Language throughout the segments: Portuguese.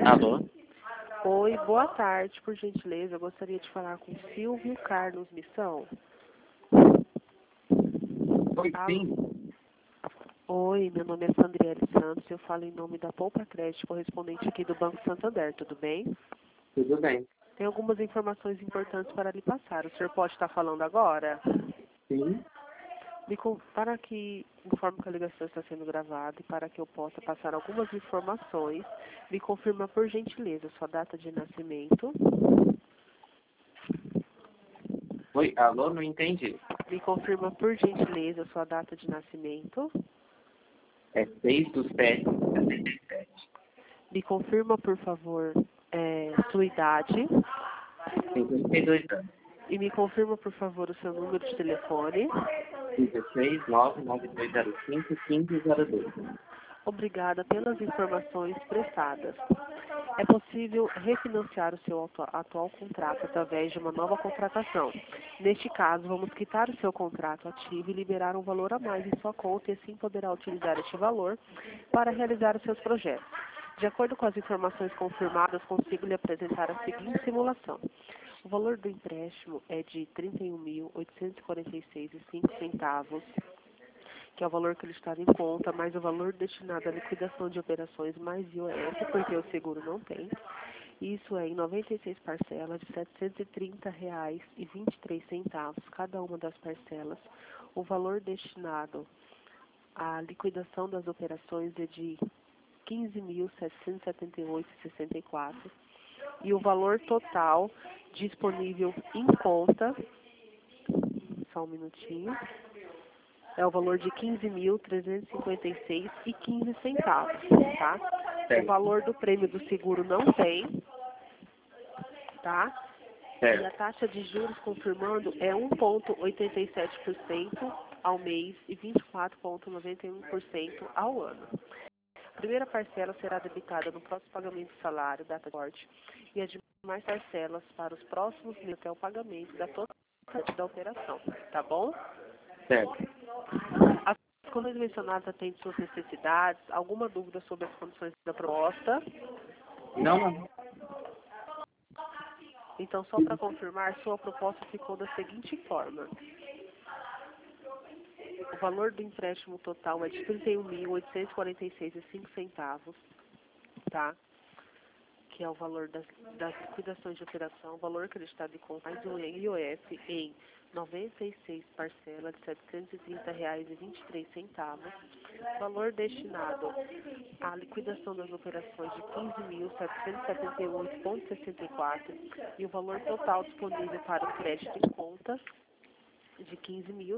Alô? Oi, boa tarde, por gentileza. Eu gostaria de falar com Silvio Carlos Missão. Oi, sim. Oi, meu nome é Sandriele Santos. Eu falo em nome da Poupa Crédito, correspondente aqui do Banco Santander. Tudo bem? Tudo bem. Tem algumas informações importantes para lhe passar. O senhor pode estar falando agora? Sim. Para que informe que a ligação está sendo gravada e para que eu possa passar algumas informações, me confirma por gentileza sua data de nascimento. Oi, alô? Não entendi. Me confirma por gentileza sua data de nascimento. É 6/7/77. Me confirma, por favor, sua idade. 52 anos. E me confirma, por favor, o seu número de telefone. 16 99205 1502. Obrigada pelas informações prestadas. É possível refinanciar o seu atual contrato através de uma nova contratação. Neste caso, vamos quitar o seu contrato ativo e liberar um valor a mais em sua conta e assim poderá utilizar este valor para realizar os seus projetos. De acordo com as informações confirmadas, consigo lhe apresentar a seguinte simulação. O valor do empréstimo é de R$ 31.846,05, que é o valor que ele está em conta, mais o valor destinado à liquidação de operações mais IOF, porque o seguro não tem. Isso é em 96 parcelas de R$ 730,23, cada uma das parcelas. O valor destinado à liquidação das operações é de R$ 15.778,64. E o valor total disponível em conta, só um minutinho, é o valor de R$ 15.356,15, tá? Certo. O valor do prêmio do seguro não tem, tá? Certo. E a taxa de juros confirmando é 1,87% ao mês e 24,91% ao ano. A primeira parcela será debitada no próximo pagamento do salário, data de corte, e as demais parcelas para os próximos meses até o pagamento da totalidade da operação, tá bom? Certo. As condições mencionadas atendem suas necessidades. Alguma dúvida sobre as condições da proposta? Não. Então, só para confirmar, sua proposta ficou da seguinte forma. O valor do empréstimo total é de R$ 31.846,05, tá? Que é o valor das liquidações de operação, o valor acreditado em conta mais o IOF em 96 parcelas de R$ 730,23, valor destinado à liquidação das operações de R$ 15.778,64 e o valor total disponível para o crédito em conta de R$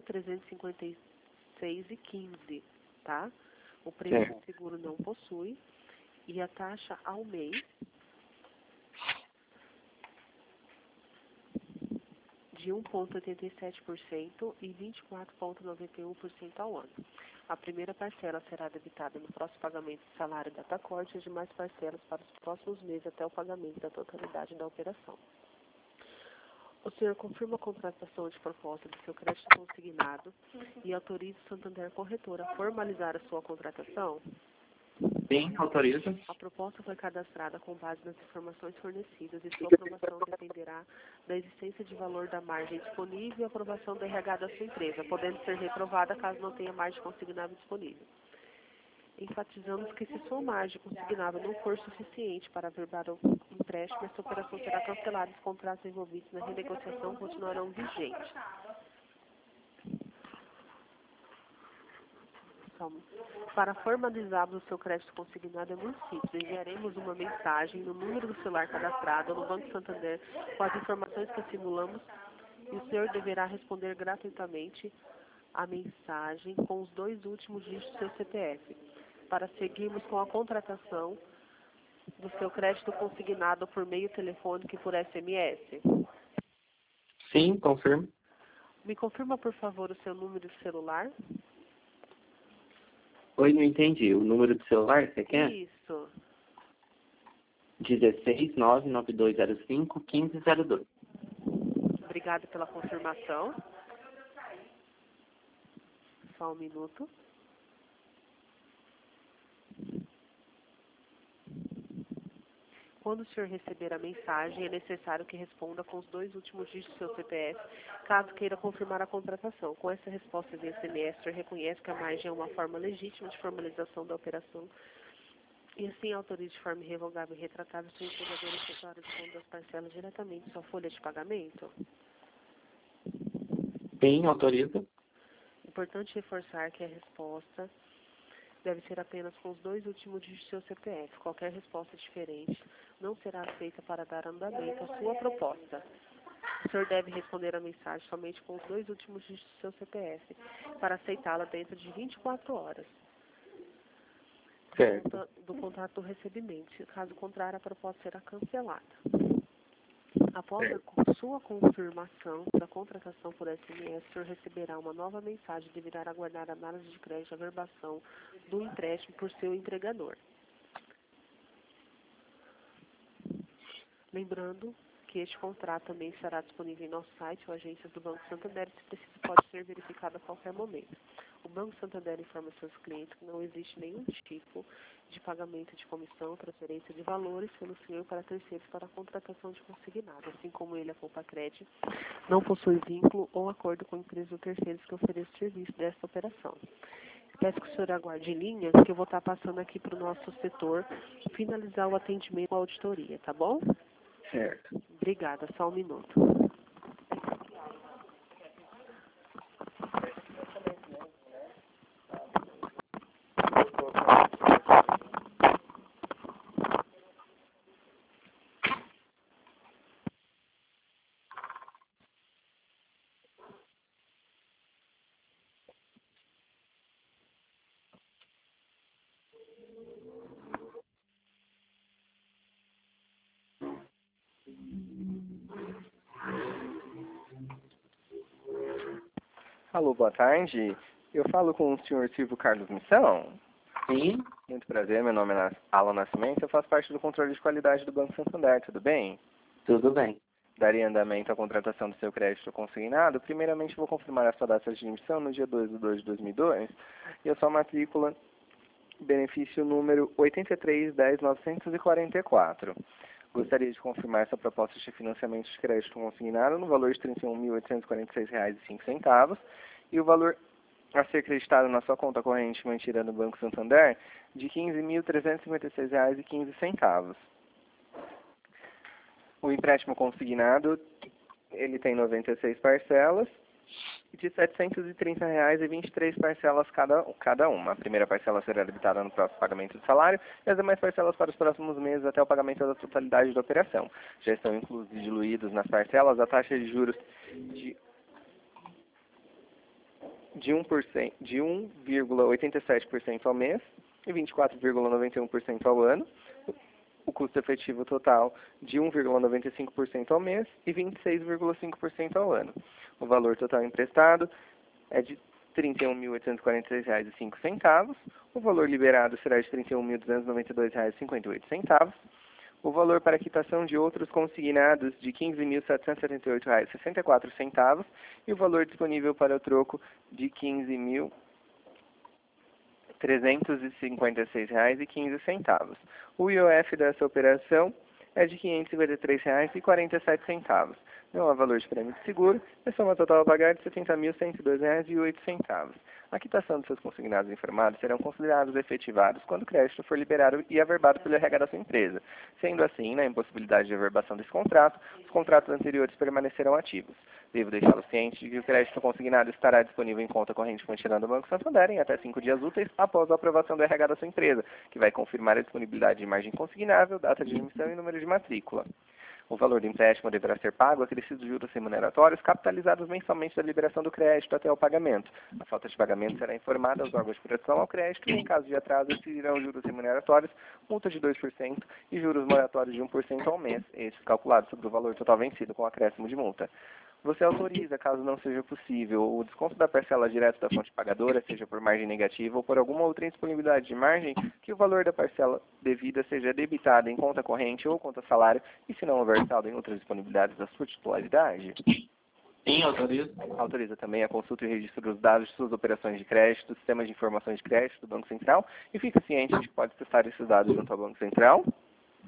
15.356,15, tá? O prêmio do seguro não possui e a taxa ao mês de 1,87% e 24,91% ao ano. A primeira parcela será debitada no próximo pagamento do salário da corte e as demais parcelas para os próximos meses até o pagamento da totalidade da operação. O senhor confirma a contratação de proposta do seu crédito consignado e autoriza o Santander Corretora a formalizar a sua contratação? Sim, autoriza. A proposta foi cadastrada com base nas informações fornecidas e sua aprovação dependerá da existência de valor da margem disponível e aprovação do RH da sua empresa, podendo ser reprovada caso não tenha margem consignável disponível. Enfatizamos que se sua margem consignável não for suficiente para averbar o empréstimo, essa operação será cancelada e os contratos envolvidos na renegociação continuarão vigentes. Para formalizarmos o seu crédito consignado é muito simples. Enviaremos uma mensagem no número do celular cadastrado no Banco Santander com as informações que simulamos e o senhor deverá responder gratuitamente a mensagem com os 2 últimos dígitos do seu CPF, para seguirmos com a contratação do seu crédito consignado por meio telefônico e por SMS. Sim, confirmo. Me confirma, por favor, o seu número de celular? Oi, não entendi. O número do celular, você quer? Isso. 16 99205 1502. Obrigada pela confirmação. Só um minuto. Quando o senhor receber a mensagem, é necessário que responda com os 2 últimos dígitos do seu CPF, caso queira confirmar a contratação. Com essa resposta via SMS, o senhor reconhece que a margem é uma forma legítima de formalização da operação e assim autoriza de forma irrevogável e retratável o seu empregador efetuar o desconto das parcelas diretamente em sua folha de pagamento? Sim, autoriza. Importante reforçar que a resposta deve ser apenas com os 2 últimos dígitos do seu CPF. Qualquer resposta diferente não será aceita para dar andamento à sua proposta. O senhor deve responder a mensagem somente com os 2 últimos dígitos do seu CPF, para aceitá-la dentro de 24 horas Certo. do contrato do recebimento. Caso contrário, a proposta será cancelada. Após a sua confirmação da contratação por SMS, o senhor receberá uma nova mensagem e deverá aguardar a análise de crédito e averbação do empréstimo por seu empregador. Lembrando que este contrato também estará disponível em nosso site ou agências do Banco Santander, se preciso pode ser verificado a qualquer momento. O Banco Santander informa seus clientes que não existe nenhum tipo de pagamento de comissão, transferência de valores pelo senhor para terceiros para a contratação de consignado, assim como ele, a Compacred, não possui vínculo ou acordo com empresas ou terceiros que ofereçam serviço desta operação. Peço que o senhor aguarde em linha, que eu vou estar passando aqui para o nosso setor finalizar o atendimento com a auditoria, tá bom? Certo. Obrigada, só um minuto. Alô, boa tarde. Eu falo com o senhor Silvio Carlos Missão. Sim, Muito prazer, meu nome é Alan Nascimento, eu faço parte do controle de qualidade do Banco Santander, tudo bem? tudo bem. Daria andamento à contratação do seu crédito consignado. Primeiramente, vou confirmar a sua data de emissão no dia 2/2/2002 e a sua matrícula, benefício número 83.10.944. Gostaria de confirmar essa proposta de financiamento de crédito consignado no valor de R$ 31.846,05 e o valor a ser creditado na sua conta corrente mantida no Banco Santander de R$ 15.356,15. O empréstimo consignado, ele tem 96 parcelas de R$ 730,23 parcelas cada uma. A primeira parcela será debitada no próximo pagamento do salário e as demais parcelas para os próximos meses até o pagamento da totalidade da operação. Já estão inclusos e diluídos nas parcelas a taxa de juros de 1,87% ao mês e 24,91% ao ano. O custo efetivo total de 1,95% ao mês e 26,5% ao ano. O valor total emprestado é de R$ 31.846,05. O valor liberado será de R$ 31.292,58. O valor para quitação de outros consignados de R$ 15.778,64 e o valor disponível para o troco de R$ 15.356,15. O IOF dessa operação é de R$ 553,47. Não há valor de prêmio de seguro, e soma total a pagar de R$ 70.102,08. A quitação dos seus consignados informados serão considerados efetivados quando o crédito for liberado e averbado pelo RH da sua empresa. Sendo assim, na impossibilidade de averbação desse contrato, os contratos anteriores permanecerão ativos. Devo deixá-lo ciente de que o crédito consignado estará disponível em conta corrente contínua do Banco Santander em até 5 dias úteis após a aprovação do RH da sua empresa, que vai confirmar a disponibilidade de margem consignável, data de emissão e número de matrícula. O valor do empréstimo deverá ser pago acrescidos juros remuneratórios capitalizados mensalmente da liberação do crédito até o pagamento. A falta de pagamento será informada aos órgãos de proteção ao crédito e, em caso de atraso, incidirão juros remuneratórios, multa de 2% e juros moratórios de 1% ao mês, estes calculados sobre o valor total vencido com acréscimo de multa. Você autoriza, caso não seja possível, o desconto da parcela direto da fonte pagadora, seja por margem negativa ou por alguma outra indisponibilidade de margem, que o valor da parcela devida seja debitado em conta corrente ou conta salário, e se não houver saldo em outras disponibilidades da sua titularidade? Sim, autoriza. Autoriza também a consulta e registro dos dados de suas operações de crédito, do sistema de informações de crédito do Banco Central, e fica ciente de que pode acessar esses dados junto ao Banco Central?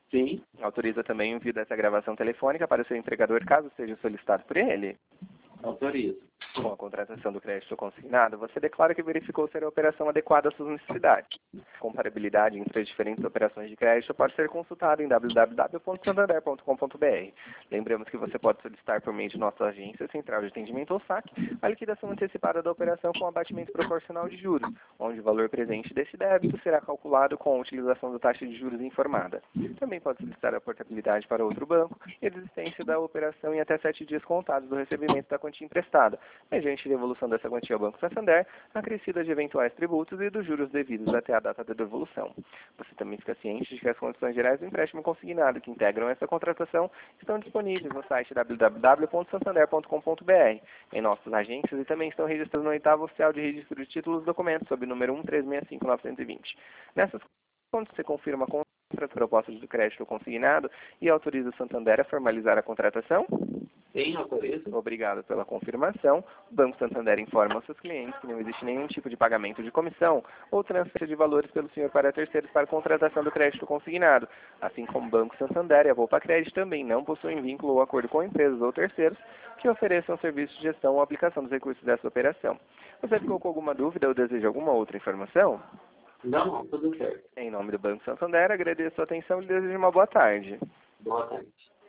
Sim. Autoriza também o envio dessa gravação telefônica para o seu entregador, caso seja solicitado por ele. Autorizo. Com a contratação do crédito consignado, você declara que verificou ser a operação adequada às suas necessidades. Comparabilidade entre as diferentes operações de crédito pode ser consultada em www.santander.com.br. Lembramos que você pode solicitar por meio de nossa agência central de atendimento ou SAC a liquidação antecipada da operação com abatimento proporcional de juros, onde o valor presente desse débito será calculado com a utilização da taxa de juros informada. Também pode solicitar a portabilidade para outro banco e a desistência da operação em até 7 dias contados do recebimento da quantia emprestada, mediante devolução dessa quantia ao Banco Santander, acrescida de eventuais tributos e dos juros devidos até a data da devolução. Você também fica ciente de que as condições gerais do empréstimo consignado que integram essa contratação estão disponíveis no site www.santander.com.br, em nossas agências e também estão registradas no 8º Oficial de Registro de Títulos Documentos, sob o número 1365920. Nessas quando você confirma a proposta do crédito consignado e autoriza o Santander a formalizar a contratação? Sim, autorizo. Obrigado pela confirmação. O Banco Santander informa aos seus clientes que não existe nenhum tipo de pagamento de comissão ou transferência de valores pelo senhor para terceiros para a contratação do crédito consignado. Assim como o Banco Santander e a Volpa Crédito também não possuem vínculo ou acordo com empresas ou terceiros que ofereçam serviços de gestão ou aplicação dos recursos dessa operação. Você ficou com alguma dúvida ou deseja alguma outra informação? Não, tudo certo. Em nome do Banco Santander, agradeço a sua atenção e desejo uma boa tarde. Boa tarde.